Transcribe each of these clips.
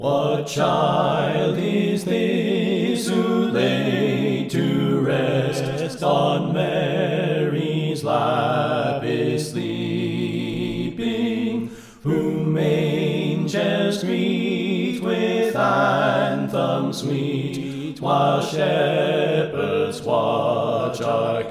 What child is this who lay to rest on Mary's lap is sleeping, whom angels greet with anthem sweet, while shepherds watch are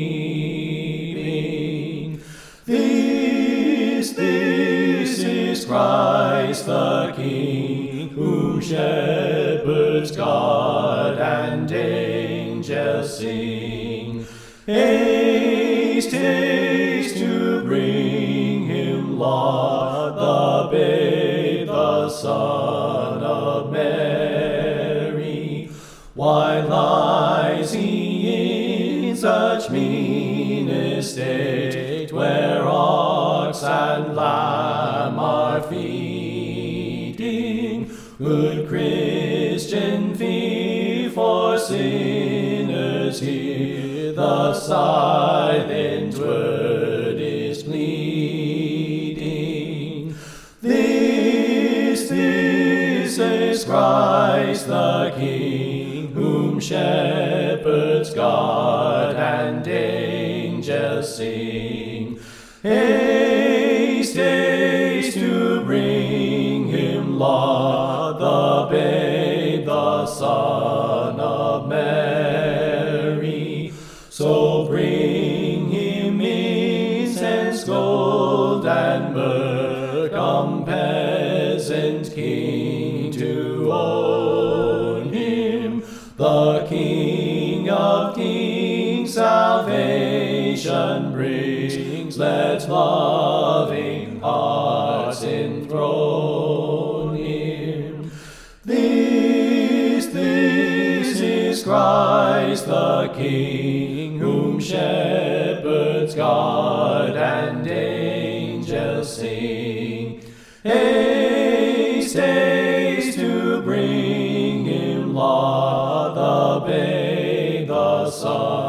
keeping? This is Christ the King, whom shepherds guard and angels sing. Haste, haste to bring him, Lord, the babe, the Son of Mary. Why lies he in such mean estate, where ox and lamb are feeding? Good Christian, fear for sinners here, the silent word is pleading. This is Christ the King, whom shepherds guard and angels sing. Haste, haste to bring him, Lord, the babe, the Son of Mary. So bring him incense, gold, and myrrh, come peasant king to own him. The King of kings salvation brings, let loving hearts enthrone him. This is Christ the King, whom shepherds guard and angels sing. Haste, haste to bring him, Lord, the babe, the Son